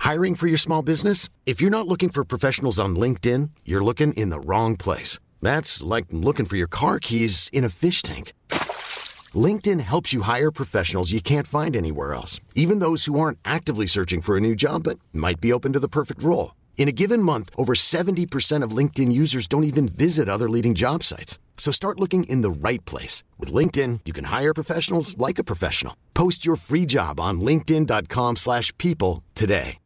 Hiring for your small business? If you're not looking for professionals on LinkedIn, you're looking in the wrong place. That's like looking for your car keys in a fish tank. LinkedIn helps you hire professionals you can't find anywhere else, even those who aren't actively searching for a new job but might be open to the perfect role. In a given month, over 70% of LinkedIn users don't even visit other leading job sites. So start looking in the right place. With LinkedIn, you can hire professionals like a professional. Post your free job on linkedin.com/people today.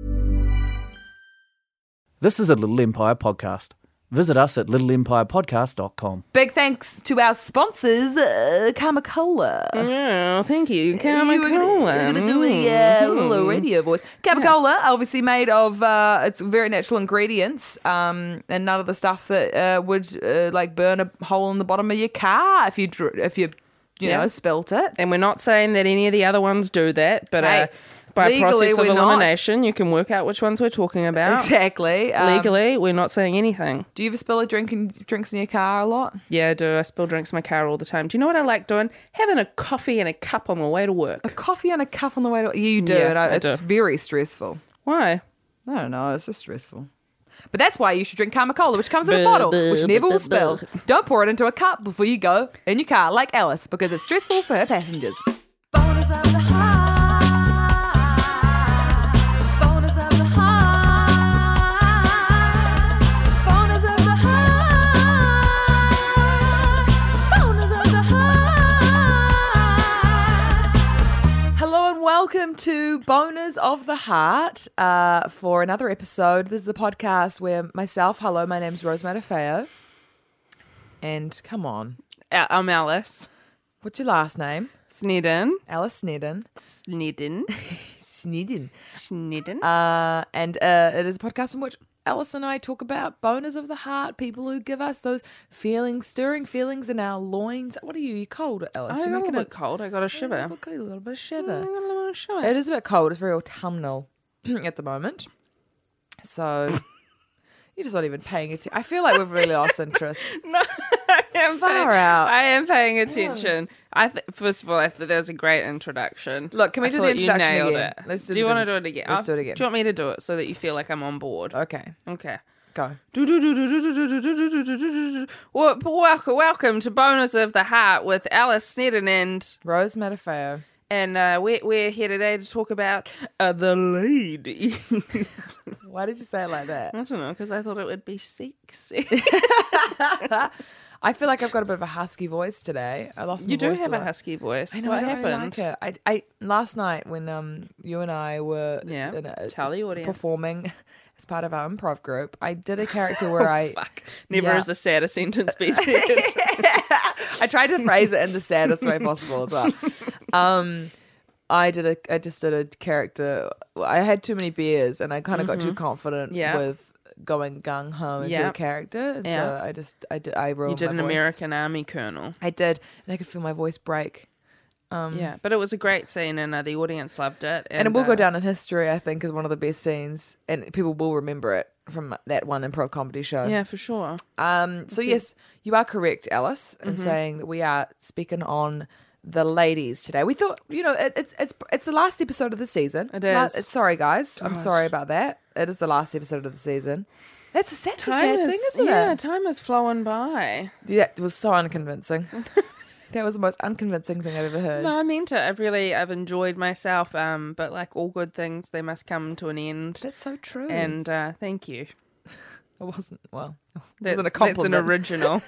This is a Little Empire podcast. Visit us at littleempirepodcast.com. Big thanks to our sponsors, Kamakola. Oh, thank you, We're going to do a little radio voice. Kamakola, obviously made of it's very natural ingredients, and none of the stuff that would like burn a hole in the bottom of your car if you know spilt it. And we're not saying that any of the other ones do that, but Hey, by legally, process of we're not. elimination, you can work out which ones we're talking about. Exactly. Legally, we're not saying anything. Do you ever spill drinks in your car a lot? Yeah, I do. I spill drinks in my car all the time. Do you know what I like doing? Having a coffee and a cup on my way to work. A coffee and a cup on the way to you do, Yeah, and I it's do. very stressful. Why? I don't know, it's just stressful. But that's why you should drink Kamakola, which comes in a bottle, which never will spill. Don't pour it into a cup before you go in your car, like Alice, because it's stressful for her passengers. Bonus of the heart. Bonus of the heart. Bonus of the heart. Bonus of the heart. Hello and welcome to Boners of the Heart for another episode. This is a podcast where my name's Rose Matafeo. And come on, I'm Alice. what's your last name? Snedden. Alice Snedden. Snedden. Snedden. Snedden. And it is a podcast in which Alice and I talk about boners of the heart, people who give us those feelings, stirring feelings in our loins. What are you? You cold, Alice? I You're got a making little bit cold. I got a shiver. A little bit of shiver. I got a little shiver. It is a bit cold. It's very autumnal at the moment. So you're just not even paying attention. I feel like we've really lost interest. No, I am Far out. I am paying attention. First of all, I thought that was a great introduction. Look, can we I do the thought you introduction nailed again? it. Let's do you want to do it again? Let's do it again. Do you want me to do it so that you feel like I'm on board? Okay, Okay. go. Welcome to Bonus of the Heart with Alice Snedden Rose Matafeo. and we're here today to talk about the ladies. Why did you say it like that? I don't know, because I thought it would be sexy. I feel like I've got a bit of a husky voice today. I lost my You do voice have a a lot. husky voice. I know, What I don't happened? really like it. I last night when you and I were Tell the audience. performing as part of our improv group, I did a character where I Fuck. Never Yeah. has a sadder sentence be said. I tried to phrase it in the saddest way possible as well. I just did a character. I had too many beers and I kind of got too confident Yeah. with going gung ho into Yeah. a character, and Yeah. so I ruined You did my an voice. American Army colonel. I did, and I could feel my voice break. Yeah, but it was a great scene and the audience loved it. And it will go down in history, I think, as one of the best scenes, and people will remember it from that one improv comedy show. Yeah, for sure. So yes, you are correct, Alice, in saying that we are speaking on the ladies today. We thought, it's the last episode of the season. It is. Sorry, guys. I'm God. sorry about that. It is the last episode of the season. That's a sad thing, isn't yeah, it? time is flowing by. Yeah, it was so unconvincing. That was the most unconvincing thing I've ever heard. No, I meant it. I've enjoyed myself. But like all good things, they must come to an end. That's so true. And thank you. it wasn't, well, it That's, wasn't a that's an compliment. original.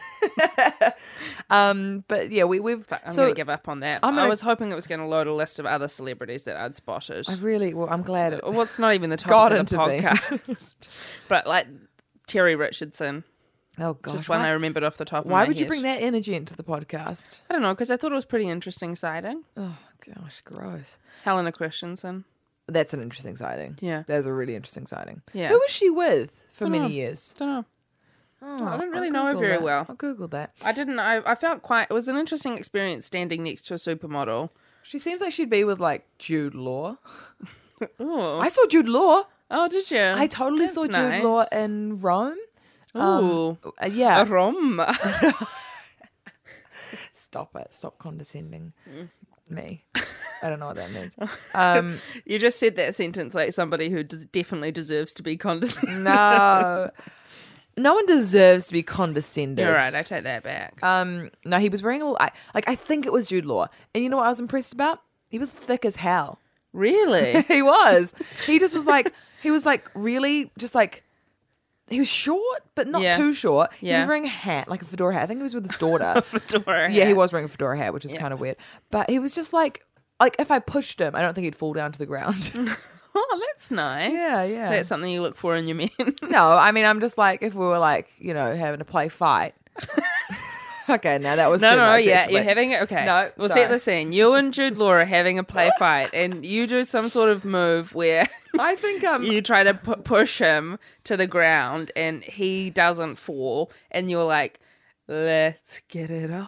But yeah, we've... But I'm so going to give up on that. I'm I gonna- was hoping it was going to load a list of other celebrities that I'd spotted. I'm glad it... Well, it's not even the God topic of the intervened. podcast. But like Terry Richardson. Oh, gosh. Just one I remembered off the top of my Why head. would you bring that energy into the podcast? I don't know, because I thought it was pretty interesting sighting. Oh, gosh, gross. Helena Christensen. That's an interesting sighting. Yeah. That is a really interesting sighting. Yeah. Who was she with for Dunno. many years? Don't know. Oh, I don't really I'll know her Google very that. well. I'll Google that. I felt it was an interesting experience standing next to a supermodel. She seems like she'd be with, like, Jude Law. Oh, I saw Jude Law. oh, did you? I totally That's saw nice. Jude Law in Rome. Ooh, Yeah. Rome. Stop it. Stop condescending me. I don't know what that means. You just said that sentence like somebody who definitely deserves to be condescending. No. No one deserves to be condescended. You're right, I take that back. No, he was wearing I think it was Jude Law. And you know what I was impressed about? He was thick as hell. Really? He was. He just was like, he was like really just like, he was short, but not too short. He was wearing a hat, like a fedora hat. I think he was with his daughter. Fedora hat. Yeah, he was wearing a fedora hat, which is kind of weird. But he was just like if I pushed him, I don't think he'd fall down to the ground. Oh, that's nice. Yeah, yeah. That's something you look for in your men. No, I mean, I'm just like, if we were like, you know, having a play fight. Okay, now that was too much, actually. You're having it. Okay, No, we'll sorry. set the scene. You and Jude Law are having a play fight, and you do some sort of move where I think you try to push him to the ground, and he doesn't fall, and you're like, "Let's get it up."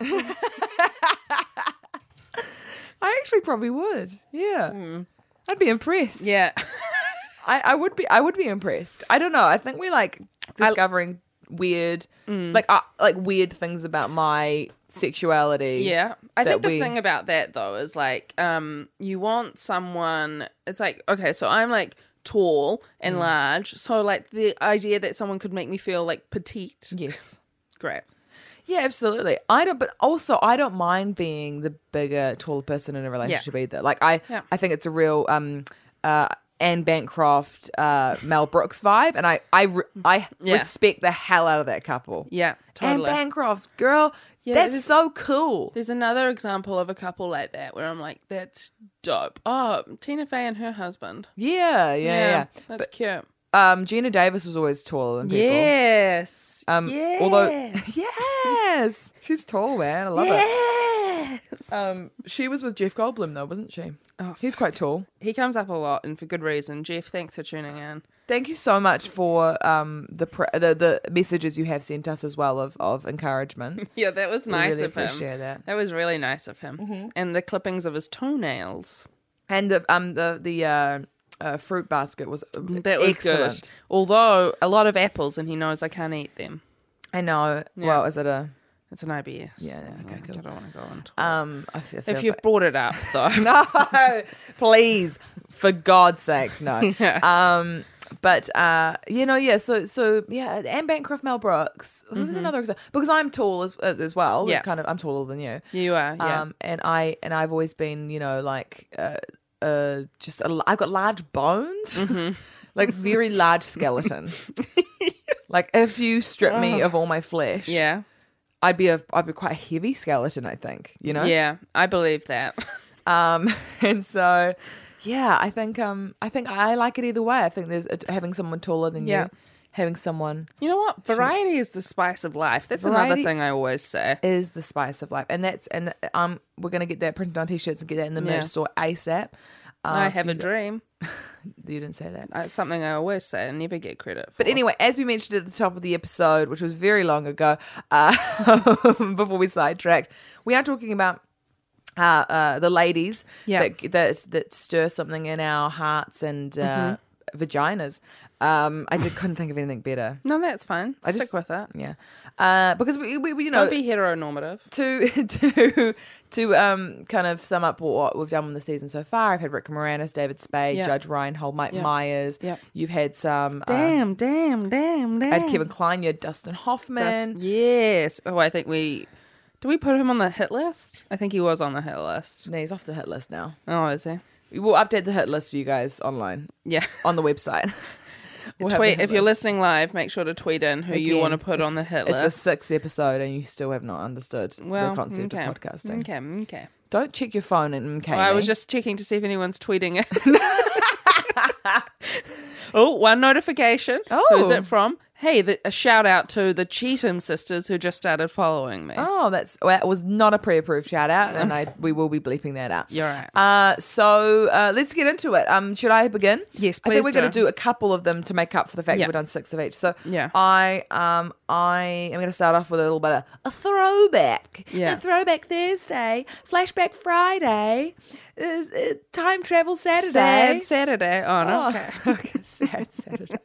I actually probably would. Yeah. I'd be impressed. Yeah, I would be impressed. I don't know. I think we're like discovering weird like weird things about my sexuality. yeah. I think that the thing about that though is like, you want someone. It's like, okay, so I'm like tall and large, so like the idea that someone could make me feel like petite. Yes. Great. Yeah, absolutely. But also I don't mind being the bigger, taller person in a relationship either. Like I think it's a real Anne Bancroft, Mel Brooks vibe, and I respect the hell out of that couple. Yeah, totally. Anne Bancroft, girl, that's so cool. There's another example of a couple like that where I'm like, that's dope. Oh, Tina Fey and her husband. Yeah. That's cute. Gina Davis was always taller than people. Yes. Although, yes, she's tall, man. I love it. She was with Jeff Goldblum though, wasn't she? Oh, He's quite tall. He comes up a lot and for good reason. Jeff, thanks for tuning in. Thank you so much for the messages you have sent us as well of encouragement. Yeah, that was nice really of him. appreciate that. That was really nice of him. And the clippings of his toenails. And the fruit basket was That was excellent. good. Although a lot of apples and he knows I can't eat them. I know. Yeah. Well, is it a? It's an IBS. Yeah. Okay. Cool. I don't want to go into I feel if you've brought it up, though. no, please, for God's sakes, no. Yeah. But so Anne Bancroft, Mel Brooks. Who was another example? Because I'm tall as well. Yeah. Kind of. I'm taller than you. You are, yeah. And I've always been, like, I've got large bones, like very large skeleton. Like if you strip me of all my flesh, Yeah. I'd be quite a heavy skeleton, I think, you know? Yeah, I believe that. And so, yeah, I think I like it either way. I think there's having someone taller than Yeah. you, having someone You know what? Variety is the spice of life. That's another Variety thing I always say. is the spice of life. And we're going to get that printed on t-shirts and get that in the merch Yeah. store ASAP. I if have you- a dream. You didn't say that. It's something I always say and never get credit for. But anyway, as we mentioned at the top of the episode, which was very long ago, before we sidetracked, we are talking about the ladies Yeah. that stir something in our hearts and vaginas. Couldn't think of anything better. No, that's fine. I just- Stick with it. Yeah, because we you know Don't be heteronormative. to kind of sum up what we've done in the season so far. I've had Rick Moranis, David Spade, Yeah. Judge Reinhold, Mike Yeah. Myers. Yeah. You've had some. Damn. I had Kevin Kline. You had Dustin Hoffman. Yes. Oh, I think did we put him on the hit list? I think he was on the hit list. No, he's off the hit list now. Oh, is he? We'll update the hit list for you guys online Yeah. on the website. We'll have the Tweet hit if you're list. listening live. Make sure to tweet in who you Again, want to put on the hit It's list. the 6th episode and you still have not understood the concept of podcasting. Okay. Don't check your phone and okay. Well, I was just checking to see if anyone's tweeting it. Oh, one notification. Oh. Who's it from? Hey, a shout out to the Cheatham sisters who just started following me. Oh, that was not a pre-approved shout out, and we will be bleeping that out. You're right. So let's get into it. Should I begin? Yes, I think please we're going do. to do a couple of them to make up for the fact Yeah. that we've done 6 of each. So Yeah. I am going to start off with a little bit of a throwback. Yeah. A throwback Thursday, flashback Friday, time travel Saturday. Sad Saturday. Oh, no. Okay. Okay, sad Saturday.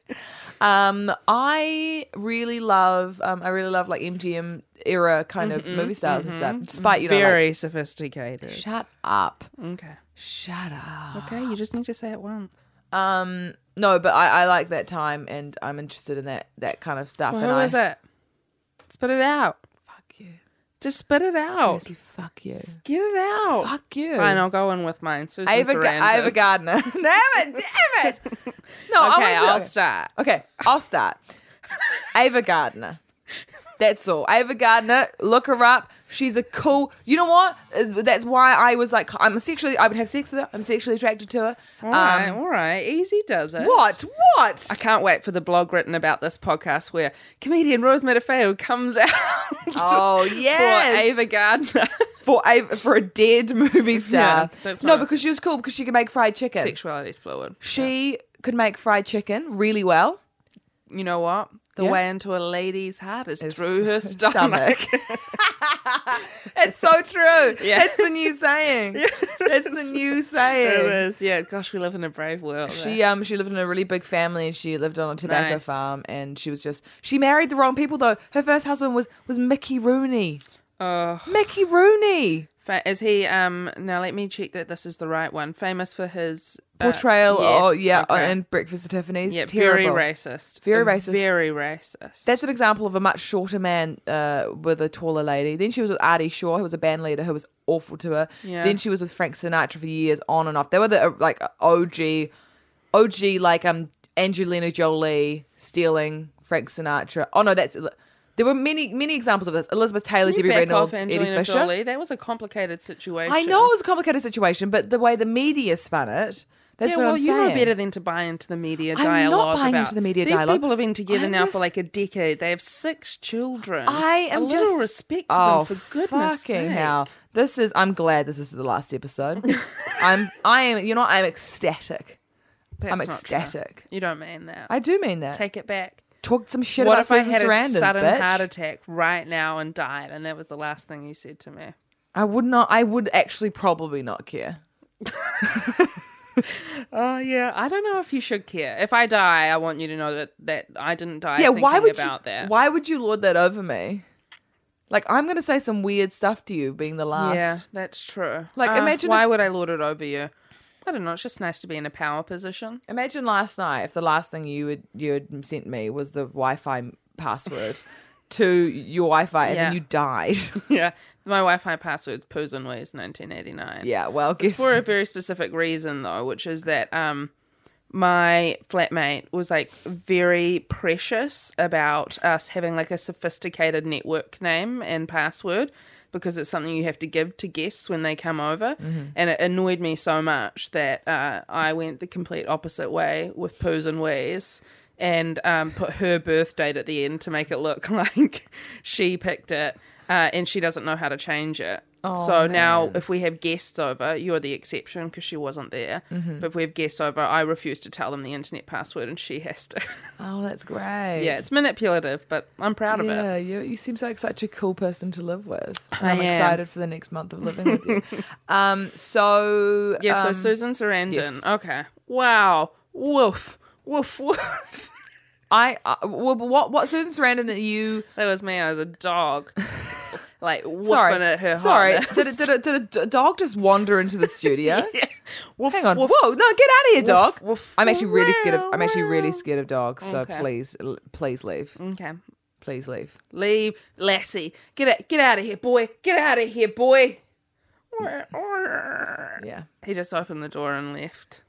I really love like MGM era kind of movie styles and stuff. Despite, you know, Very sophisticated. like, shut up. Okay. Shut up. Okay, you just need to say it once. No, but I like that time, and I'm interested in that kind of stuff. Well, and who is it? Spit it out. Fuck you. Just spit it out. Seriously, fuck you. Get it out. Fuck you. Fine, I'll go in with mine. Susan Ava Sarandon. Gardner. Damn it. No, Okay, I wanna I'll do- start. Okay, I'll start. Ava Gardner. That's all. Ava Gardner, look her up. She's a cool. You know what? That's why I was like, I would have sex with her. I'm sexually attracted to her. All right. Easy does it. What? I can't wait for the blog written about this podcast where comedian Rose Matafeo comes out. Oh, yes. For Ava Gardner. For a dead movie star. Yeah, that's no, not- because she was cool because she could make fried chicken. Sexuality's fluid. She could make fried chicken really well. You know what? The Yeah. way into a lady's heart is through her stomach. It's so true. Yeah. That's the new saying. That's the new saying. It is. Yeah, gosh, we live in a brave world. She lived in a really big family and she lived on a tobacco Nice. farm and she married the wrong people though. Her first husband was Mickey Rooney. Oh, Mickey Rooney. is he? Now let me check that this is the right one. Famous for his Portrayal yes, okay. in Breakfast at Tiffany's. Yeah, Terrible. very racist. Very racist. Very racist. That's an example of a much shorter man with a taller lady. Then she was with Artie Shaw, who was a band leader who was awful to her. Yeah. Then she was with Frank Sinatra for years, on and off. They were the OG like Angelina Jolie stealing Frank Sinatra. Oh no, there were many examples of this. Elizabeth Taylor, Can you Debbie back Reynolds, off Eddie Angelina Fisher. Jolie? That was a complicated situation. I know it was a complicated situation, but the way the media spun it, that's what I'm saying. you know better than to buy into the media I'm dialogue. not buying about, into the media these dialogue. people have been together I'm now just- for like a decade. They have 6 children. I am a little just respect for them, for goodness fucking sake. hell. I'm glad this is the last episode. I'm ecstatic. That's I'm not ecstatic. true. You don't mean that. I do mean that. Take it back. Talked some shit What about if I Susan had Sarandon, a sudden bitch. heart attack right now and died, and that was the last thing you said to me? I would actually probably not care. Oh yeah, I don't know if you should care. If I die, I want you to know that I didn't die. Yeah, thinking why would about that? Why would you lord that over me? Like, I'm going to say some weird stuff to you being the last. Yeah, that's true. Like, imagine why if- would I lord it over you? I don't know. It's just nice to be in a power position. Imagine last night if the last thing you had sent me was the Wi-Fi password to your Wi-Fi and Yeah. then you died. Yeah, my Wi-Fi password's Poos and Ways 1989. Yeah, well, It's guess for a very specific reason though, which is that my flatmate was like very precious about us having like a sophisticated network name and password because it's something you have to give to guests when they come over. And it annoyed me so much that I went the complete opposite way with Poos and Ways and put her birth date at the end to make it look like she picked it and she doesn't know how to change it. So now if we have guests over, you're the exception because she wasn't there. But if we have guests over, I refuse to tell them the internet password and she has to. Oh, that's great. Yeah, it's manipulative, but I'm proud of it. Yeah, you seem like such a cool person to live with. And I I'm am. excited for the next month of living with you. So Susan Sarandon. yes. Okay. Wow. Woof. Woof, woof. what Susan Sarandon are you? That was me. I was a dog. Like woofing Sorry, at her sorry. hotness. Did a dog just wander into the studio? Yeah. Woof, Hang on. woof. Whoa! No, get out of here, dog. woof. I'm actually really scared of. I'm actually really scared of dogs. So Okay. please leave. Okay. Please leave. Leave, Lassie. Get out of here, boy. Get out of here, boy. Yeah. He just opened the door and left.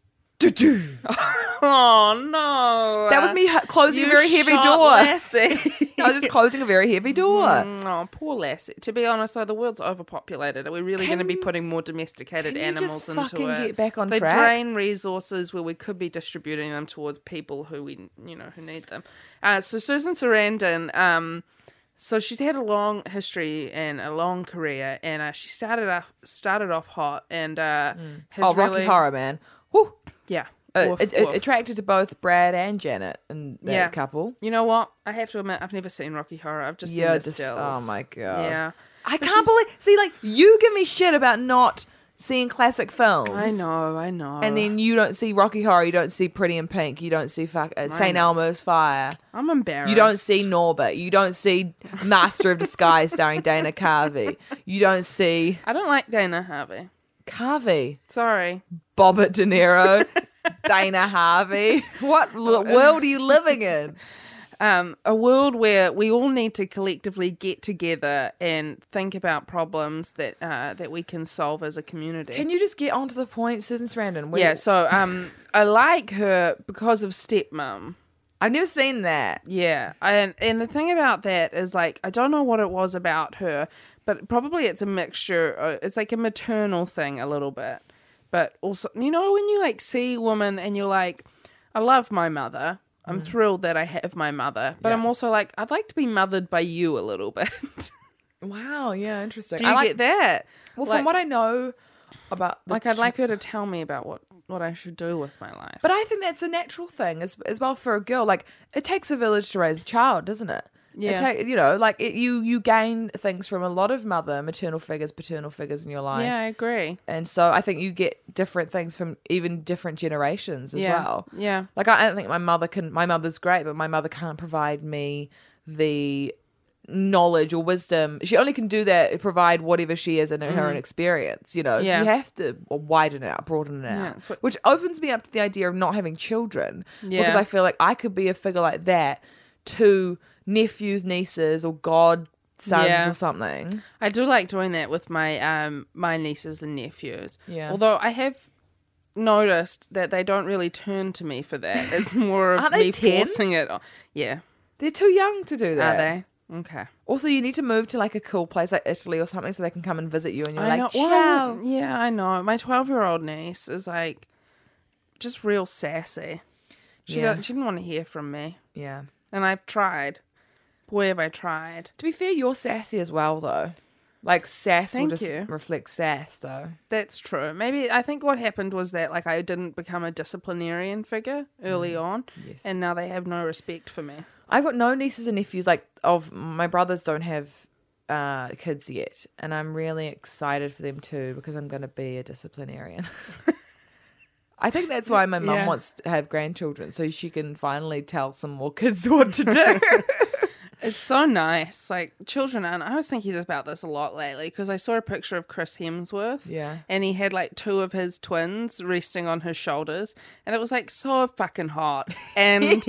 Oh no! That was me closing a You very heavy shot door. Lassie. I was just closing a very heavy door. Oh, poor Lassie. To be honest, though, the world's overpopulated. Are we really going to be putting more domesticated can you animals just into fucking it? get back on they track? drain resources where we could be distributing them towards people who who need them. So Susan Sarandon, so she's had a long history and a long career, and she started off hot and has Rocky really, Horror, man. Woo. yeah. Woof, woof. Attracted to both Brad and Janet and that Yeah. couple. You know what? I have to admit, I've never seen Rocky Horror. I've just seen Yeah, the just stills. oh my god. Yeah. I can't believe. See, like you give me shit about not seeing classic films. I know. And then you don't see Rocky Horror. You don't see Pretty in Pink. You don't see St. Elmo's Fire. I'm embarrassed. You don't see Norbit. You don't see Master of Disguise starring Dana Carvey. You don't see. I don't like Dana Harvey. Carvey, Sorry. Robert De Niro, Dana Harvey. What world are you living in? A world where we all need to collectively get together and think about problems that we can solve as a community. Can you just get on to the point, Susan Sarandon? Yeah, so I like her because of Stepmom. I've never seen that. Yeah, and the thing about that is, like, I don't know what it was about her, but probably it's a mixture. It's like a maternal thing a little bit. But also, you know, when you, like, see a woman and you're like, I love my mother. I'm thrilled that I have my mother. But I'm also like, I'd like to be mothered by you a little bit. Wow, yeah, interesting. Do you get that? Well, like, from what I know about... I'd like her to tell me about what I should do with my life. But I think that's a natural thing as well for a girl. Like, it takes a village to raise a child, doesn't it? Yeah. You gain things from a lot of maternal figures, paternal figures in your life. Yeah, I agree. And so I think you get different things from even different generations as well. Yeah. Like, I don't think my mother's great, but my mother can't provide me the knowledge or wisdom. She only can do that, provide whatever she is in her own experience, you know. Yeah. So you have to widen it out, broaden it out. Which opens me up to the idea of not having children. Yeah. Because I feel like I could be a figure like that to nephews, nieces, or godsons or something. I do like doing that with my my nieces and nephews. Yeah. Although I have noticed that they don't really turn to me for that. It's more of Aren't they me 10? forcing it on. Yeah. They're too young to do that. Are they? Okay. Also, you need to move to like a cool place like Italy or something so they can come and visit you and you're I like, know. ciao. Well, yeah, I know. My 12-year-old niece is like just real sassy. She didn't want to hear from me. Yeah. And I've tried. Boy, have I tried. To be fair, you're sassy as well, though. Like, sass will Thank just you. reflect sass, though. That's true. Maybe I think what happened was that, like, I didn't become a disciplinarian figure early on, Yes. and now they have no respect for me. I got no nieces and nephews. Like, of my brothers don't have kids yet, and I'm really excited for them too because I'm going to be a disciplinarian. I think that's why my mum wants to have grandchildren, so she can finally tell some more kids what to do. It's so nice. Like, children aren't... I was thinking about this a lot lately because I saw a picture of Chris Hemsworth. Yeah. And he had, like, two of his twins resting on his shoulders. And it was, like, so fucking hot. And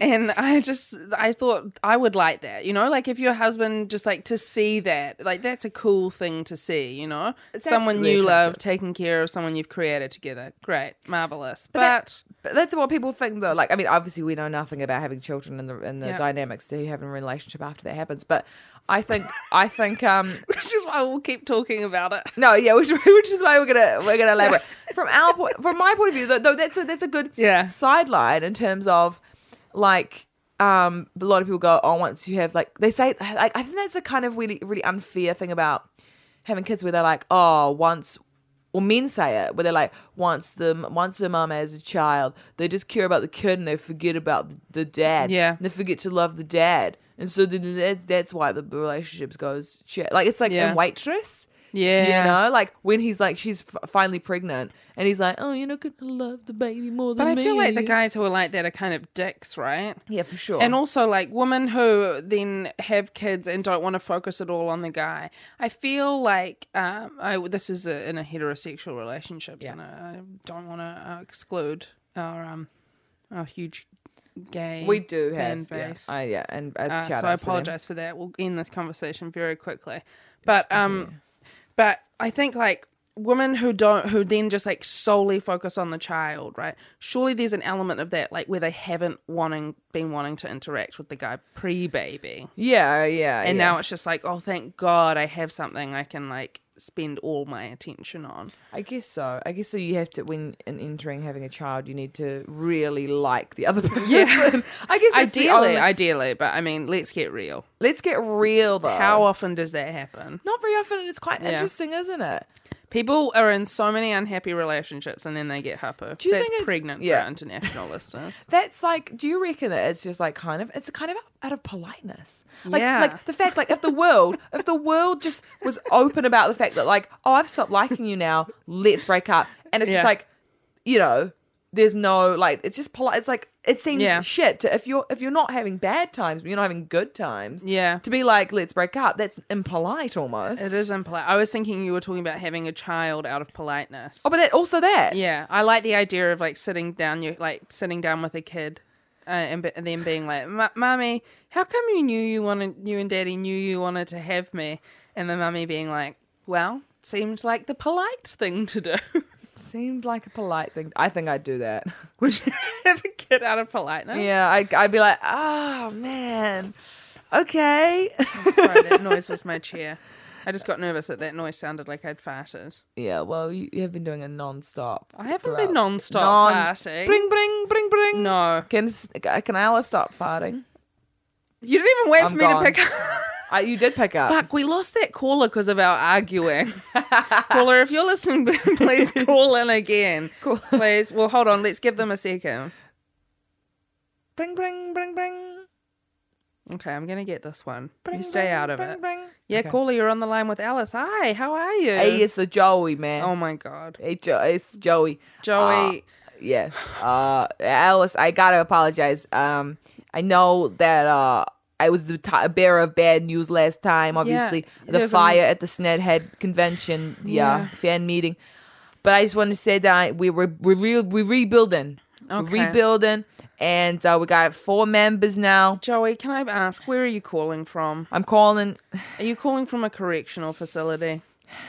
I thought I would like that, you know? Like, if your husband just, like, to see that, like, that's a cool thing to see, you know? It's someone absolutely you love, attractive. taking care of someone you've created together. Great. Marvelous. But that's what people think, though. Like, I mean, obviously, we know nothing about having children and the Yeah. dynamics that you have in a relationship after that happens. But I think, which is why we'll keep talking about it. no, yeah, which is why we're gonna elaborate from my point of view. Though that's a good sideline in terms of like. A lot of people go, oh, once you have like they say, like I think that's a kind of really really unfair thing about having kids where they're like, oh, once. Or men say it, where they're like, once the mum has a child, they just care about the kid and they forget about the dad. Yeah. And they forget to love the dad. And so that's why the relationships goes shit. Like, it's like in Waitress. Yeah. You know? Like, when he's like, she's finally pregnant. And he's like, oh, you're not going to love the baby more than me. But I feel like the guys who are like that are kind of dicks, right? Yeah, for sure. And also, like, women who then have kids and don't want to focus it all on the guy. I feel like this is in a heterosexual relationships, and I don't want to exclude our huge gay we do fan have base. and shout So I outs to them. apologize for that. We'll end this conversation very quickly. But I think like women who then just like solely focus on the child, right? Surely there's an element of that like where they haven't been wanting to interact with the guy pre-baby. Yeah. And now it's just like, oh, thank God I have something I can like spend all my attention on. I guess so. You have to, when entering having a child, you need to really like the other person. Yeah. I guess that's Ideally, but I mean, let's get real. Let's get real, though. How often does that happen? Not very often, and it's quite interesting, isn't it? People are in so many unhappy relationships and then they get hupper. Do you That's think it's- pregnant yeah. for our international listeners. That's like, do you reckon that it's just like it's kind of out of politeness? Like, Yeah. like the fact, like if the world just was open about the fact that like, oh, I've stopped liking you now, let's break up. And it's Yeah. just like, you know, there's no like. It's just polite. It's like it seems Yeah. shit to if you're not having bad times, but you're not having good times. Yeah. To be like, let's break up. That's impolite almost. It is impolite. I was thinking you were talking about having a child out of politeness. Oh, but that. Yeah, I like the idea of like sitting down with a kid, and then being like, "Mommy, how come you and Daddy knew you wanted to have me?" And the mummy being like, "Well, it seemed like the polite thing to do." Seemed like a polite thing. I think I'd do that. Would you have a kid out of politeness? Yeah, I'd be like, oh man, okay. Sorry, that noise was my chair. I just got nervous that noise sounded like I'd farted. Yeah, well, you have been doing it non-stop. I haven't been non-stop farting. Bring, bring, bring, bring. No. Can Alice stop farting? You didn't even wait I'm for gone. me to pick up. You did pick up. Fuck, we lost that caller because of our arguing. Caller, if you're listening, please call in again. Please. Well, hold on. Let's give them a second. Bring, bring, bring, bring. Okay, I'm going to get this one. Bring, You stay bring, out of bring, it. bring. Yeah, Okay. caller, you're on the line with Alice. Hi, how are you? Hey, it's a Joey, man. Oh, my God. Hey, it's Joey. Joey. Yeah. Alice, I gotta apologize. I know that I was the bearer of bad news last time. Obviously, the there's fire at the Snedhead convention, fan meeting. But I just wanted to say that we're rebuilding. Okay. We're rebuilding, and we got 4 members now. Joey, can I ask, where are you calling from? I'm calling. Are you calling from a correctional facility?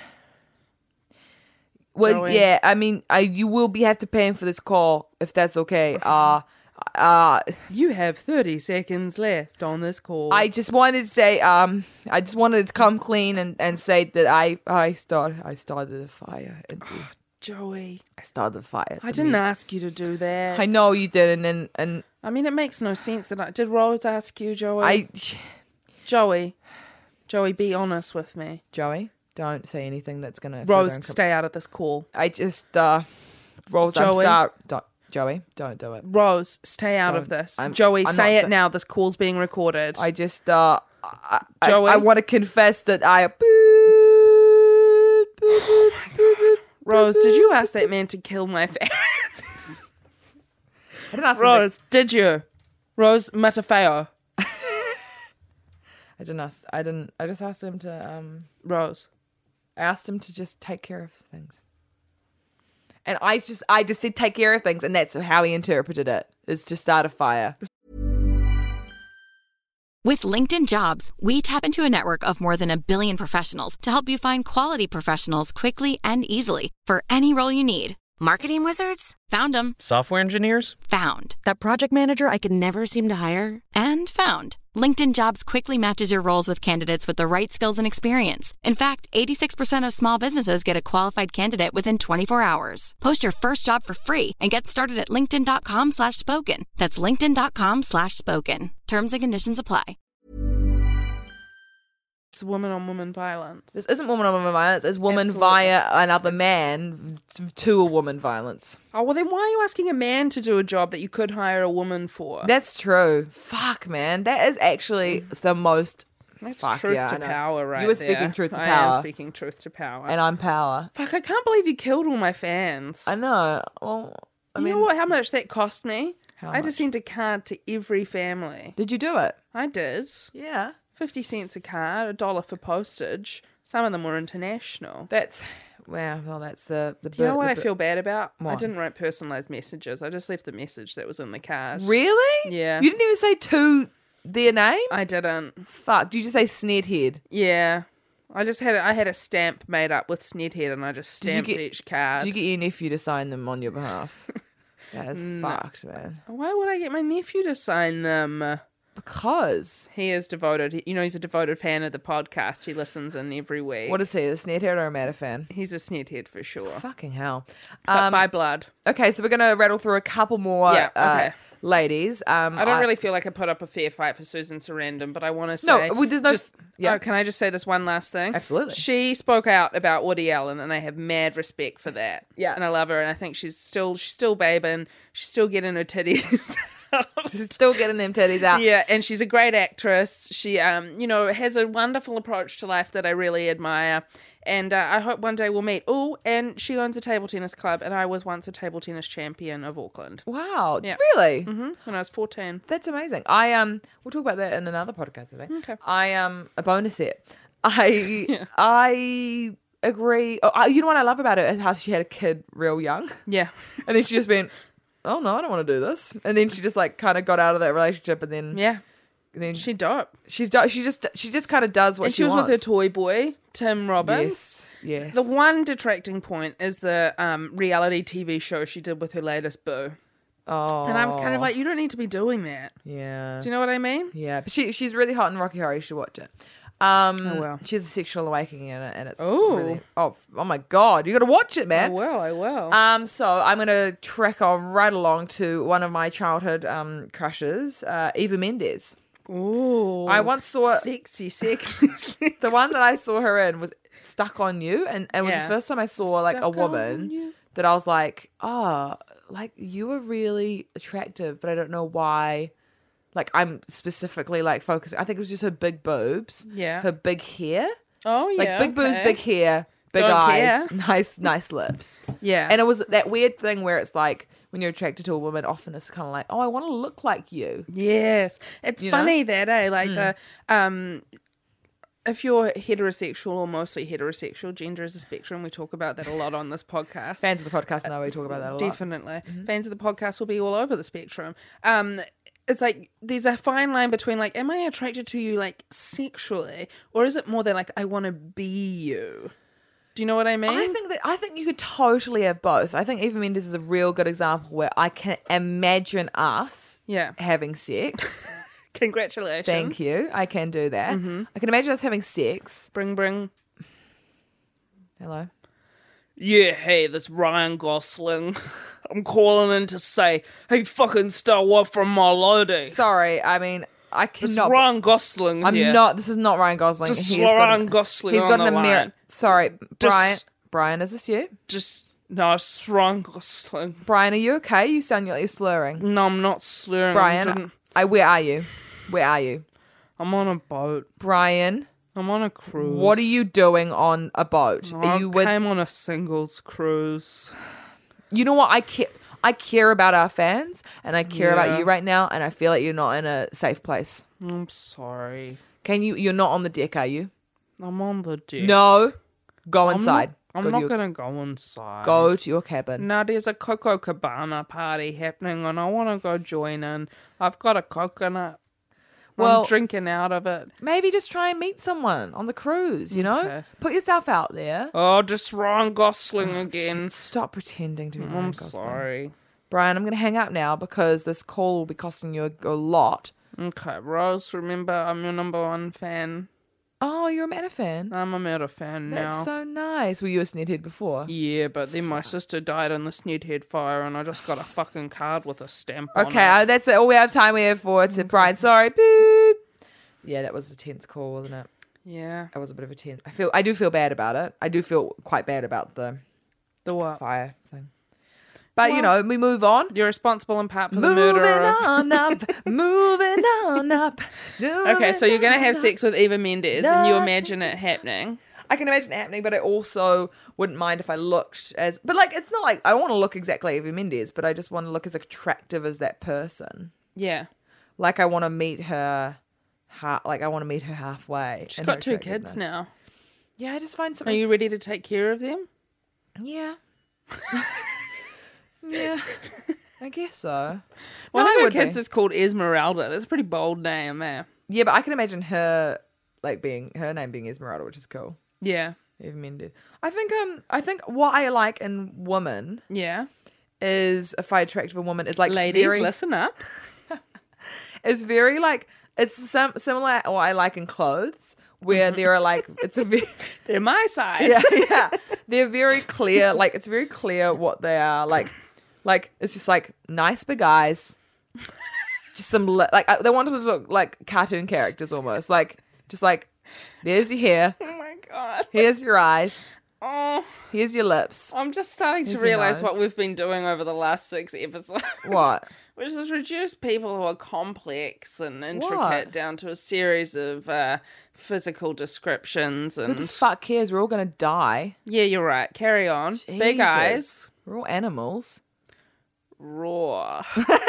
Well, Joey? yeah. I mean, you will have to pay for this call if that's okay. You have 30 seconds left on this call. I just wanted to say, I just wanted to come clean and say that I started the fire. Joey. I started the fire. I didn't ask you to do that. I know you didn't, and I mean, it makes no sense that did Rose ask you, Joey? Joey, be honest with me. Joey, don't say anything that's gonna. Rose, stay out of this call. I just, Rose, I'm Joey? sorry. Joey, don't do it. Rose, stay out of Don't. this. I'm Joey, not say it sa- now. This call's being recorded. I just, Joey? I want to confess that I. Rose, did you ask that man to kill my fans? I didn't ask him Rose, did you? Rose Matafeo. I didn't ask. I didn't. I just asked him to. Rose. I asked him to just take care of things. And I just said take care of things, and that's how he interpreted it, is to start a fire. With LinkedIn Jobs, we tap into a network of more than 1 billion professionals to help you find quality professionals quickly and easily for any role you need. Marketing wizards? Found them. Software engineers? Found. That project manager I could never seem to hire? And found. LinkedIn Jobs quickly matches your roles with candidates with the right skills and experience. In fact, 86% of small businesses get a qualified candidate within 24 hours. Post your first job for free and get started at linkedin.com/spoken. That's linkedin.com/spoken. Terms and conditions apply. It's woman-on-woman violence. This isn't woman-on-woman violence. It's woman Absolutely. via another man to a woman violence. Oh, well then why are you asking a man to do a job that you could hire a woman for? That's true. Fuck, man. That is actually the most... That's Fuck, truth yeah, I to know. power right You were there. speaking truth to I power. am speaking truth to power. And I'm power. Fuck, I can't believe you killed all my fans. I know. Well, I You mean... know what? How much that cost me? How I had to much? send a card to every family. Did you do it? I did. Yeah. 50 cents a card, $1 for postage. Some of them were international. That's... Well, that's the... Do you know what I feel bad about? I What? didn't write personalised messages. I just left the message that was in the card. Really? Yeah. You didn't even say to their name? I didn't. Fuck. Did you just say Snedhead? Yeah. I had a stamp made up with Snedhead and I just Did you stamped get- each card. Did you get your nephew to sign them on your behalf? That is fucked, man. Why would I get my nephew to sign them? Because... He is devoted. He's a devoted fan of the podcast. He listens in every week. What is he, a Snedhead or a Matter fan? He's a Snedhead for sure. Fucking hell. But by blood. Okay, so we're going to rattle through a couple more Yeah, okay. ladies. I don't really feel like I put up a fair fight for Susan Sarandon, but I want to No, say... well, there's no- yeah. Can I just say this one last thing? Absolutely. She spoke out about Woody Allen, and I have mad respect for that. Yeah. And I love her, and I think she's still babing. She's still getting her titties out. Still getting them titties out. Yeah, and she's a great actress. She, has a wonderful approach to life that I really admire. And I hope one day we'll meet. Oh, and she owns a table tennis club, and I was once a table tennis champion of Auckland. Wow. Yeah. Really? When I was 14. That's amazing. We'll talk about that in another podcast, I think. Okay. A bonus set. I agree. Oh, you know what I love about it is how she had a kid real young. Yeah. And then she just went, oh no, I don't want to do this. And then she just like kind of got out of that relationship, and then Yeah. then She dope. she just kind of does what And she was wants. with her toy boy, Tim Robbins. Yes. The one detracting point is the reality TV show she did with her latest boo. Oh. And I was kind of like, you don't need to be doing that. Yeah. Do you know what I mean? Yeah, but she's really hot in Rocky Horror. You should watch it. well. She has a sexual awakening in it, and it's Oh. really oh my god, you got to watch it, man. I will. So I'm gonna trek on right along to one of my childhood crushes, Eva Mendes. Ooh. I once saw Sexy. the one that I saw her in was Stuck on You, and it was Yeah. the first time I saw like a Stuck on woman You. that I was like, oh, like you were really attractive, but I don't know why. Like I'm specifically like focusing. I think it was just her big boobs, Yeah. her big hair, Oh, yeah. like big boobs, okay. big hair, big Don't eyes, care. nice lips. Yeah. And it was that weird thing where it's like when you're attracted to a woman, often it's kind of like, oh, I want to look like you. Yes. It's You know? funny that, like the if you're heterosexual or mostly heterosexual, gender is a spectrum. We talk about that a lot on this podcast. Fans of the podcast know we talk about that a lot. Definitely. Fans of the podcast will be all over the spectrum. It's like there's a fine line between like, am I attracted to you like sexually, or is it more than like I want to be you? Do you know what I mean? I think you could totally have both. I think Eva Mendes is a real good example where I can imagine us Yeah. having sex. Congratulations. Thank you. I can do that. I can imagine us having sex. Bring. Hello. Yeah, hey, this Ryan Gosling. I'm calling in to say, hey, fucking stole up from my lady. Sorry, I mean I It's cannot. Ryan Gosling I'm here. not. This is not Ryan Gosling. Just He has got Ryan Gosling He's on got an the line. American. Sorry, Brian. Just- Brian, is this you? No, it's Ryan Gosling. Brian, are you okay? You sound like you're slurring. No, I'm not slurring. Brian, where are you? Where are you? I'm on a boat. Brian, I'm on a cruise. what are you doing on a boat? I Are you with? came on a singles cruise. You know what? I care about our fans, and I care Yeah. about you right now, and I feel like you're not in a safe place. I'm sorry. You're not on the deck, are you? I'm on the deck. No. Go I'm inside. I'm Go to not your- going to go inside. Go to your cabin. No, there's a Coco Cabana party happening and I want to go join in. I've got a coconut. Well- I'm drinking out of it. Maybe just try and meet someone on the cruise, you know? Okay. Put yourself out there. Oh, just Ryan Gosling again. Stop pretending to be Ryan I'm Gosling. sorry. Brian, I'm going to hang up now because this call will be costing you a lot. Okay, Rose, remember I'm your number one fan. Oh, you're a Meta fan? I'm a Meta fan now. That's so nice. Were you a Sneadhead before? Yeah, but then my sister died in the Sneadhead fire and I just got a fucking card with a stamp on Okay, it. that's all we have time we have for to Brian. Sorry, boop. Yeah, that was a tense call, wasn't it? Yeah. That was a bit of a tense. I do feel bad about it. I do feel quite bad about the The what? fire thing. But you know, we move on. You're responsible in part for the Moving murder of... on up, moving on up. Okay, so you're going to have sex with Eva Mendes and you imagine it happening. I can imagine it happening, but I also wouldn't mind if I looked as. But like, it's not like I want to look exactly like Eva Mendes, but I just want to look as attractive as that person. Yeah. Like I want to meet her. Like I want to meet her halfway. She's in her got 2 kids attractiveness. now. Yeah, I just find Are something. you ready to take care of them? Yeah. Yeah. I guess so. One No, I of her would kids be. is called Esmeralda. That's a pretty bold name, eh? Yeah, but I can imagine her her name being Esmeralda, which is cool. Yeah. Eva Mendes. I think what I like in women Yeah. is if I attract a woman is like Ladies, very, listen up. it's very like it's similar what I like in clothes where there are like it's a very They're my size. yeah they're very clear, like it's very clear what they are like it's just like nice big eyes, just some like they want to look like cartoon characters almost, like just like there's your hair, Oh my God. here's your eyes, Oh, here's your lips. I'm just starting to Here's your realize nose. what we've been doing over the last 6 episodes. What? Which has reduced people who are complex and intricate down to a series of physical descriptions. Who And the fuck cares? We're all going to die. yeah, you're right. Carry on. Big Jesus. eyes. We're all animals. Raw.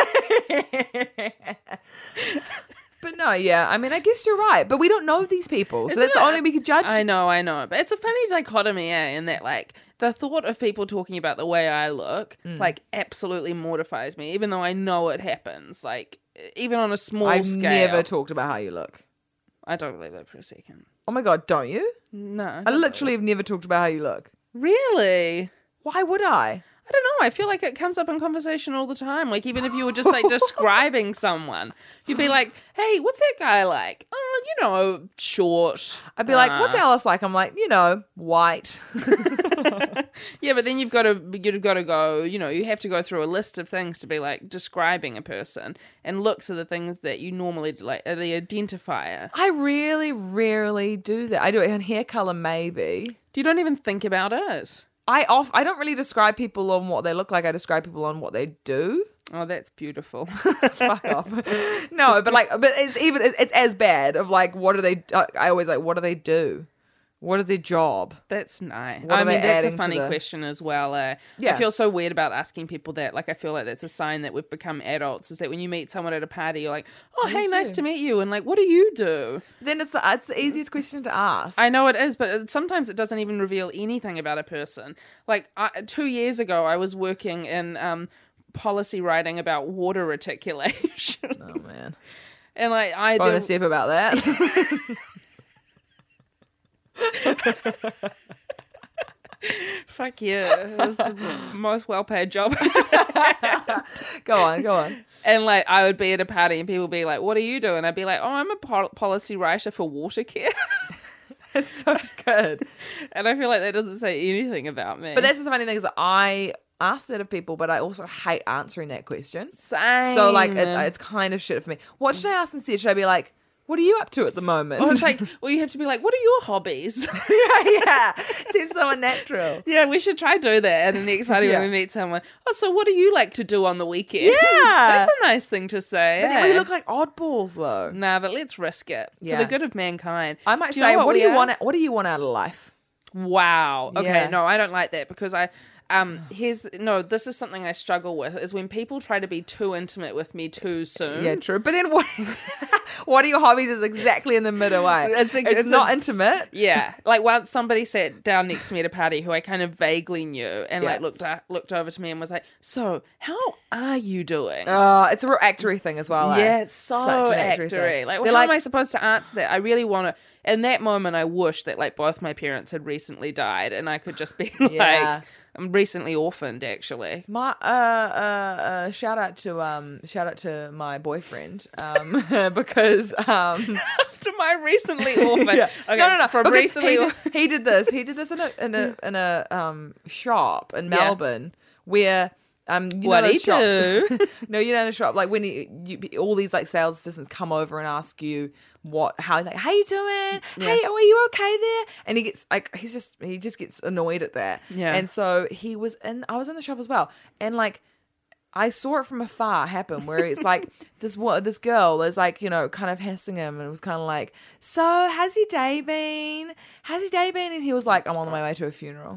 But no, yeah. I mean, I guess you're right. But we don't know these people. So that's the only we could judge. I know. But it's a funny dichotomy, in that, like, the thought of people talking about the way I look, like, absolutely mortifies me, even though I know it happens. Like, even on a small I've scale. never talked about how you look. I don't believe that for a second. Oh my God, don't you? No. I literally have never talked about how you look. Really? Why would I? I don't know. I feel like it comes up in conversation all the time. Like, even if you were just, like, describing someone, you'd be like, hey, what's that guy like? Oh, you know, short. I'd be like, what's Alice like? I'm like, white. Yeah, but then you've got to go, you have to go through a list of things to be, like, describing a person. And looks are the things that you normally, like, are the identifier. I really rarely do that. I do it in hair color, maybe. You don't even think about it. I don't really describe people on what they look like. I describe people on what they do. Oh, that's beautiful. Fuck off. No, but it's as bad of like, what do they? I always like, what do they do? What is their job? That's nice. What are they that's a adding to funny the- question as well. I Yeah. feel so weird about asking people that. Like, I feel like that's a sign that we've become adults, is that when you meet someone at a party, you're like, oh, hey, nice to meet you. And like, what do you do? Then it's the easiest question to ask. I know it is, but sometimes it doesn't even reveal anything about a person. Like, 2 years ago, I was working in policy writing about water reticulation. Oh man. And like, I Bonus tip about that. fuck yeah, it was the most well-paid job. Go on. And like, I would be at a party and people would be like, what are you doing? I'd be like, oh, I'm a policy writer for water care. It's so good. And I feel like that doesn't say anything about me. But that's the funny thing is that I ask that of people, but I also hate answering that question. Same. So like, it's kind of shit for me. What should I ask instead? Should I be like, what are you up to at the moment? Or it's like, well, you have to be like, what are your hobbies? yeah. Seems so unnatural. Yeah, we should try do that at the next party Yeah. when we meet someone. Oh, so what do you like to do on the weekend? Yeah. That's a nice thing to say. But then we look like oddballs though. Nah, but let's risk it Yeah. for the good of mankind. I might Do you know say, what do we you are? want? What do you want out of life? Wow. Okay, Yeah. no, I don't like that because this is something I struggle with, is when people try to be too intimate with me too soon. Yeah, true. But then what? What are your hobbies? Is exactly in the middle way. It's not intimate. Yeah, like once somebody sat down next to me at a party who I kind of vaguely knew, and Yeah. like looked over to me and was like, "So, how are you doing?" It's a real actory thing as well. Yeah, it's so Such an actory actory. thing. Like, They're how am I supposed to answer that? I really want to. In that moment, I wish that like both my parents had recently died, and I could just be Yeah. like, I'm recently orphaned, actually. My shout out to my boyfriend because To my recently orphaned. yeah. Okay, No. From because recently, he did this in a shop in Melbourne where you know What'd those he shops- do? No, you know, in a shop like when all these like sales assistants come over and ask you how you doing? Hey, are you okay there? And he gets like he just gets annoyed at that. Yeah. And so I was in the shop as well, and like I saw it from afar happen where it's like this girl is like, kind of hissing him, and it was kind of like, so how's your day been? And he was like, I'm on my way to a funeral.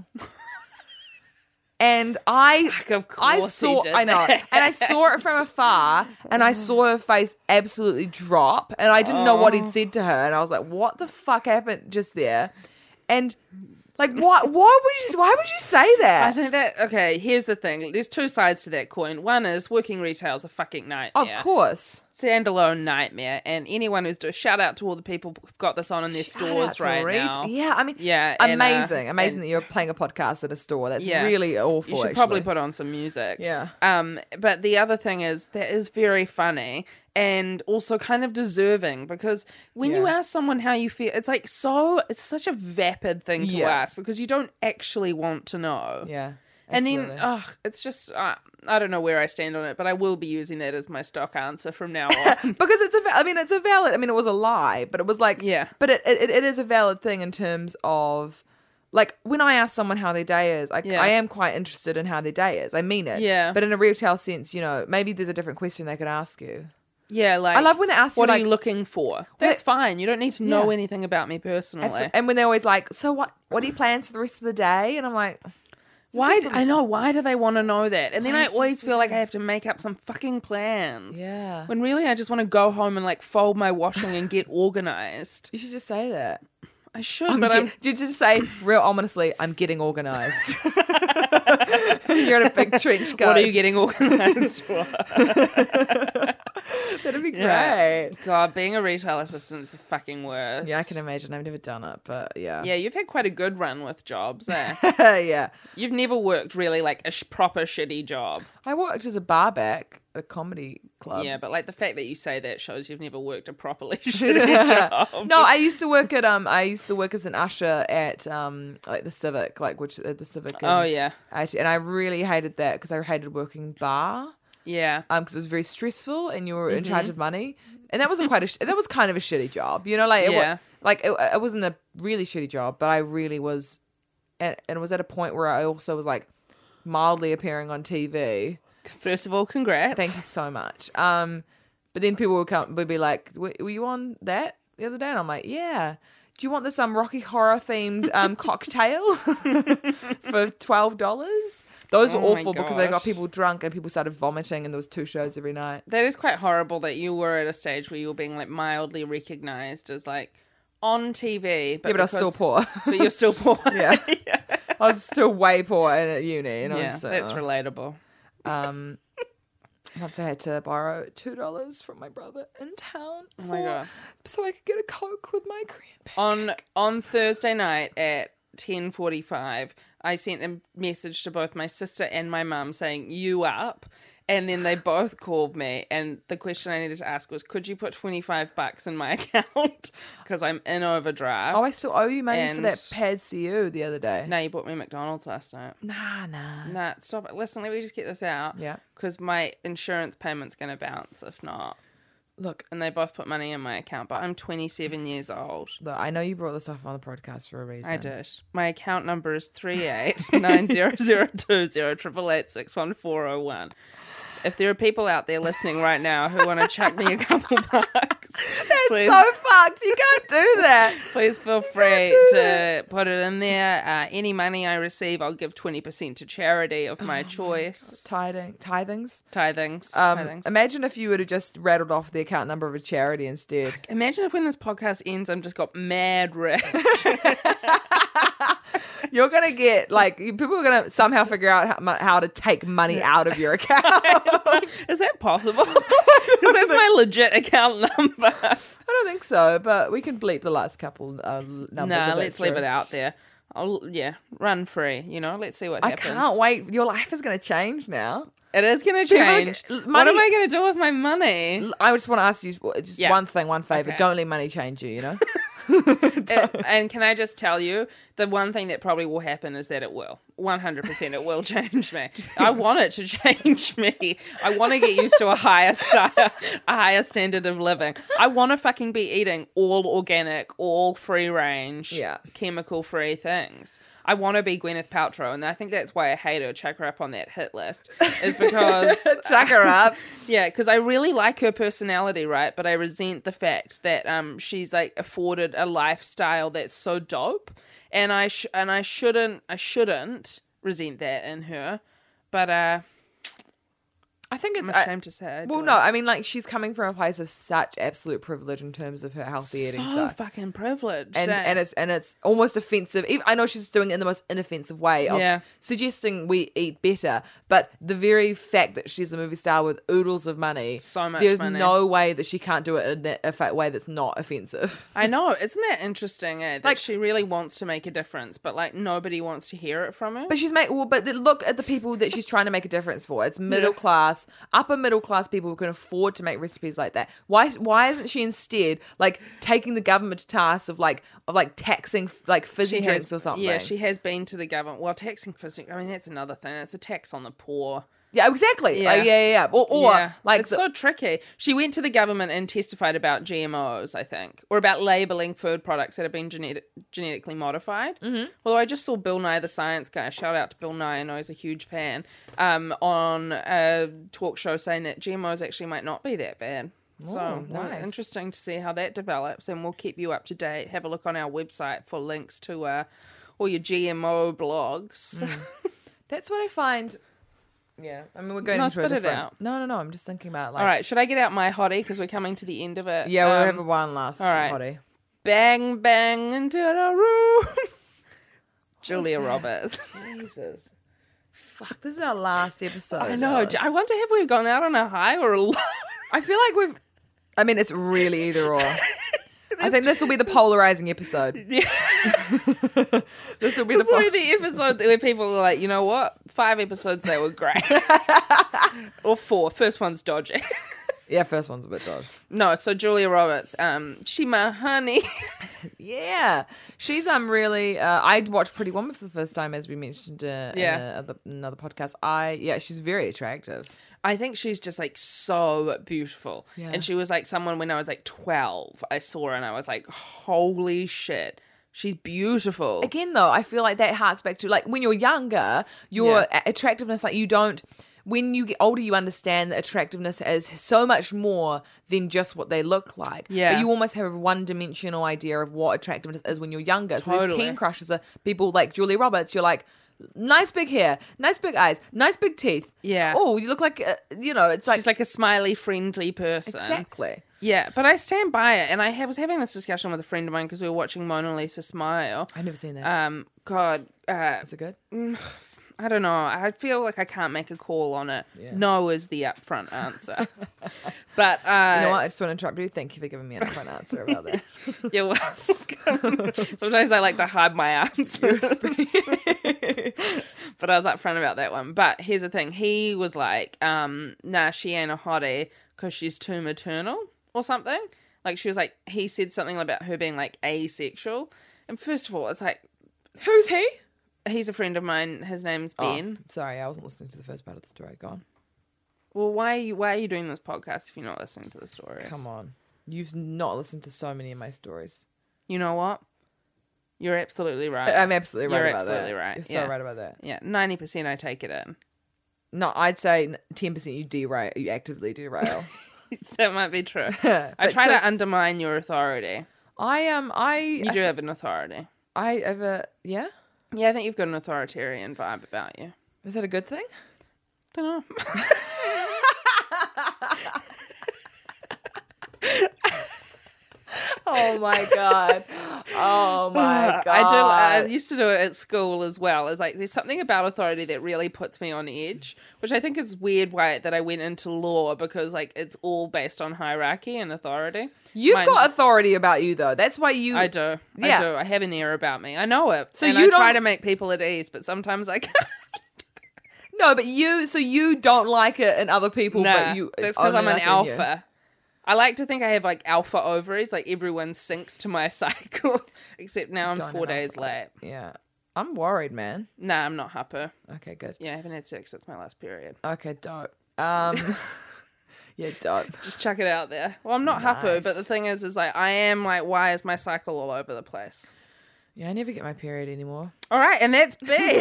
And of course I he saw, did I know, that. and I saw it from afar, and I saw her face absolutely drop, and I didn't know what he'd said to her, and I was like, what the fuck happened just there? And like, why would you say I that? think that, okay, here's the thing. There's two sides to that coin. One is working retail is a fucking nightmare. Of course. Standalone nightmare. And anyone who's shout out to all the people who've got this on in their Shout out stores to right Reed. now. Yeah, I mean, Yeah, and, amazing and- that you're playing a podcast at a store. That's Yeah. really awful. You should actually. probably put on some music. Yeah. But the other thing is that is very funny and also kind of deserving, because when you ask someone how you feel, it's like it's such a vapid thing to Yeah. ask because you don't actually want to know. Yeah. And absolutely. then, it's just, I don't know where I stand on it, but I will be using that as my stock answer from now on. because it's a valid. I mean, it was a lie, but it was like, Yeah. But it is a valid thing in terms of like when I ask someone how their day is, Yeah. I am quite interested in how their day is. I mean it. Yeah. But in a retail sense, maybe there's a different question they could ask you. Yeah, like I love when they ask you, what are like- you looking for? That's fine. You don't need to know anything about me personally. And when they're always like, so what are your plans for the rest of the day? And I'm like, Why do they want to know that? And then I always feel like I have to make up some fucking plans. Yeah. When really I just want to go home and like fold my washing and get organized. you should just say that. I should, but I'm You just say, real ominously, I'm getting organised. You're in a big trench coat. what are you getting organized for? That'd be great. Yeah. God, being a retail assistant is the fucking worst. Yeah, I can imagine. I've never done it, but yeah. Yeah, you've had quite a good run with jobs, eh? Yeah. You've never worked really like a proper shitty job. I worked as a barback at a comedy club. Yeah, but like the fact that you say that shows you've never worked a properly shitty job. No, I used to work as an usher at like the Civic, the Civic. Oh, yeah. And I really hated that because I hated working bar. Yeah. Because it was very stressful and you were in charge of money, and that wasn't that was kind of a shitty job, like Yeah. it wasn't a really shitty job, but I really was, and it was at a point where I also was like mildly appearing on TV. First of all, congrats. Thank you so much. But then people would be like, were you on that the other day? And I'm like, yeah. Do you want this Rocky Horror themed cocktail for $12? Those were Oh my awful because they got gosh. people drunk and people started vomiting, and there was 2 shows every night. That is quite horrible that you were at a stage where you were being like mildly recognized as like on TV. But Yeah, but I was still poor. But you're still poor. Yeah. I was still way poor at uni, and I was Yeah, just like, that's oh. relatable. Once I had to borrow $2 from my brother in town Oh my God. so I could get a Coke with my grandparents. On Thursday night at 10:45, I sent a message to both my sister and my mum saying, "You up?" And then they both called me, and the question I needed to ask was, could you put $25 in my account? Because I'm in overdraft. Oh, I still owe you money for And- that Pads CU the other day. No, you bought me McDonald's last night. Nah. Nah, stop it. Listen, let me just get this out. Yeah. Because my insurance payment's going to bounce if not. Look, And they both put money in my account, but I'm 27 years old. I know you brought this up on the podcast for a reason. I did. My account number is 38900208861401. If there are people out there listening right now who want to chuck me a couple bucks, please, So fucked. You can't do that. please feel free to put it in there. Any money I receive, I'll give 20% to charity of my choice. Tithings. Tithings. Imagine if you would have just rattled off the account number of a charity instead. Imagine if when this podcast ends, I'm just got mad rich. You're gonna get people are gonna somehow figure out how to take money out of your account. Is that possible? Because that's my legit account number. I don't think so, but we can bleep the last couple numbers. Nah, if let's that's leave true. it out there. Run free. Let's see what I happens. can't wait. Your life is gonna change now. It is going to People are change. g- What money- am I going to do with my money? I just want to ask you just Yeah. one favor. Okay. Don't let money change you. And can I just tell you, the one thing that probably will happen is that it will. 100% it will change me. I want it to change me. I want to get used to a higher standard of living. I want to fucking be eating all organic, all free range, Yeah. chemical free things. I want to be Gwyneth Paltrow, and I think that's why I hate her. Chuck her up on that hit list is because Chuck her up. yeah, because I really like her personality, right? But I resent the fact that she's like afforded a lifestyle that's so dope, and I shouldn't resent that in her. But I think it's I'm ashamed to say. well, no, I mean, she's coming from a place of such absolute privilege in terms of her healthy eating so stuff. fucking privileged, And eh? it's almost offensive. I know she's doing it in the most inoffensive way of Yeah. suggesting we eat better, but the very fact that she's a movie star with oodles of money, So much there's money. no way that she can't do it in a way that's not offensive. I know, isn't that interesting? That Like- she really wants to make a difference, but nobody wants to hear it from her. But look at the people that she's trying to make a difference for. It's middle class, upper middle class people who can afford to make recipes like that. Why isn't she instead taking the government to task of taxing fizzy drinks or something? Yeah, she has been to the government. Well, taxing fizzy. I mean, that's another thing. It's a tax on the poor. Yeah, exactly. Yeah. Yeah. Or Yeah. like it's so tricky. She went to the government and testified about GMOs, I think, or about labeling food products that have been genetically modified. Mm-hmm. Although I just saw Bill Nye the Science Guy, shout out to Bill Nye, I know he's a huge fan, on a talk show saying that GMOs actually might not be that bad. So nice. Interesting to see how that develops, and we'll keep you up to date. Have a look on our website for links to all your GMO blogs. that's what I find. Yeah, I mean we're going No, into a spit it different. out. No. I'm just thinking about like. All right, should I get out my hottie because we're coming to the end of it? Yeah, we'll have one last. all right. Hottie. Bang bang into the room. Julia Roberts. Jesus. Fuck, this is our last episode. I know. Alice. I wonder have we gone out on a high or a low? I feel like we've. I mean, it's really either or. I think this will be the polarizing episode. Yeah. This will be This will be the episode where people are like, you know what? 5 episodes, they were great. Or 4. First one's dodgy. Yeah, first one's a bit dodgy. No, so Julia Roberts, she my honey. Yeah, she's really. I watched Pretty Woman for the first time, as we mentioned in another podcast. She's very attractive. I think she's just like so beautiful. Yeah. And she was like someone when I was like 12, I saw her and I was like, holy shit. She's beautiful. Again, though, I feel like that harks back to like when you're younger, your attractiveness, like you don't. When you get older, you understand that attractiveness is so much more than just what they look like. Yeah. But you almost have a one-dimensional idea of what attractiveness is when you're younger. So these Totally. teen crushes are people like Julia Roberts. You're like, nice big hair, nice big eyes, nice big teeth. Yeah. Oh, you look like, it's like. She's like a smiley, friendly person. Exactly. Yeah, but I stand by it. And I was having this discussion with a friend of mine because we were watching Mona Lisa Smile. I've never seen that. God. Is it good? I don't know. I feel like I can't make a call on it. Yeah. No is the upfront answer. But You know what? I just want to interrupt you. Thank you for giving me an upfront answer about that. you're welcome. Sometimes I like to hide my answers. But I was upfront about that one. But here's the thing. He was like, nah, she ain't a hottie because she's too maternal or something. Like she was like, he said something about her being like asexual. And first of all, it's like, Who's he? he's a friend of mine. His name's Ben. Sorry, I wasn't listening to the first part of the story. Go on. Well, why are you doing this podcast if you're not listening to the stories? Come on. You've not listened to so many of my stories. You know what? You're absolutely right. I'm absolutely right You're about that. absolutely right. You're so Yeah. right about that. Yeah, 90% I take it in. No, I'd say 10% you derail. You actively derail. That might be true. I try to undermine your authority. You do have an authority. Yeah? Yeah, I think you've got an authoritarian vibe about you. Is that a good thing? Don't know. Oh my god. Oh my god. I used to do it at school as well. It's like there's something about authority that really puts me on edge, which I think is weird that I went into law because like it's all based on hierarchy and authority. You've got authority about you though. That's why you I do. Yeah. I do. I have an air about me. I know it. So and you I try don't- to make people at ease, but sometimes I can't. No, but you don't like it in other people, Nah, but you that's because I'm an only like it in you. alpha. I like to think I have like alpha ovaries, like everyone syncs to my cycle, except now I'm Don't 4 have days alpha. late. Yeah. I'm worried, man. Nah, I'm not hyper. Okay, good. Yeah, I haven't had sex since my last period. Okay, dope. Yeah, dope. Just chuck it out there. Well, I'm not hyper, but the Nice. thing is like I am like, why is my cycle all over the place? Yeah, I never get my period anymore. All right, and that's big.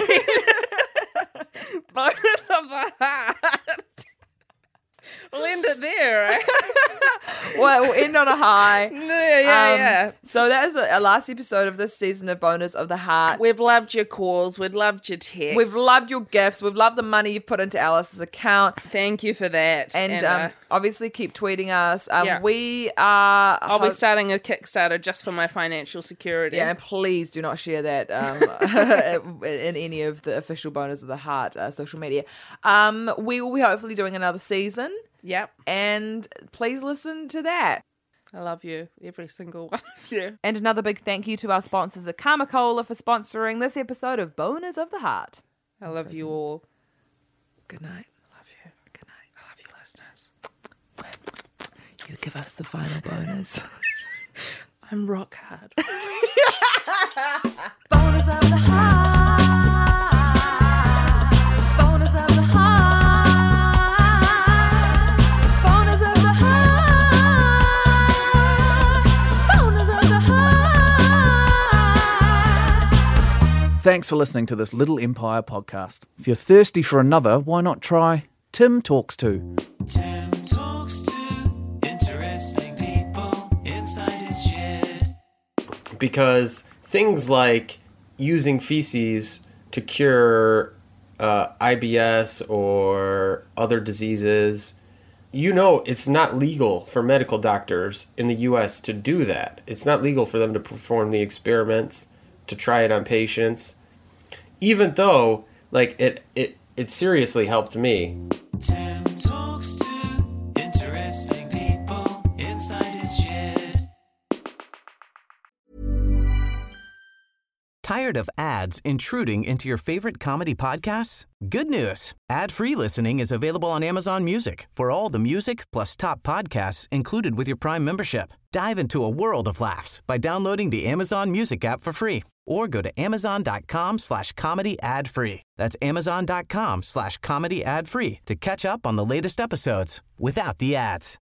Bonus of the heart. We'll end it there, right? Well, we'll end on a high. Yeah. So that is a last episode of this season of Bonus of the Heart. We've loved your calls. We've loved your texts. We've loved your gifts. We've loved the money you've put into Alice's account. Thank you for that. And obviously keep tweeting us. Yeah. We are... I'll be starting a Kickstarter just for my financial security. Yeah, and please do not share that in any of the official Bonus of the Heart social media. We will be hopefully doing another season. Yep. And please listen to that. I love you, every single one of you. And another big thank you to our sponsors at Karma Cola for sponsoring this episode of Boners of the Heart. I love you all. Good night. I love you. Good night. I love you, listeners. You give us the final bonus. I'm rock hard. Boners of the Heart. Boners of the Heart. Thanks for listening to this Little Empire podcast. If you're thirsty for another, why not try Tim Talks To? Tim talks to interesting people inside his shed. Because things like using feces to cure IBS or other diseases, it's not legal for medical doctors in the U.S. to do that. It's not legal for them to perform the experiments, to try it on patients, even though it seriously helped me. Tim talks to interesting people inside his shed. Tired of ads intruding into your favorite comedy podcasts? Good news. Ad-free listening is available on Amazon Music for all the music plus top podcasts included with your Prime membership. Dive into a world of laughs by downloading the Amazon Music app for free or go to amazon.com/comedy ad-free. That's amazon.com/comedy ad-free to catch up on the latest episodes without the ads.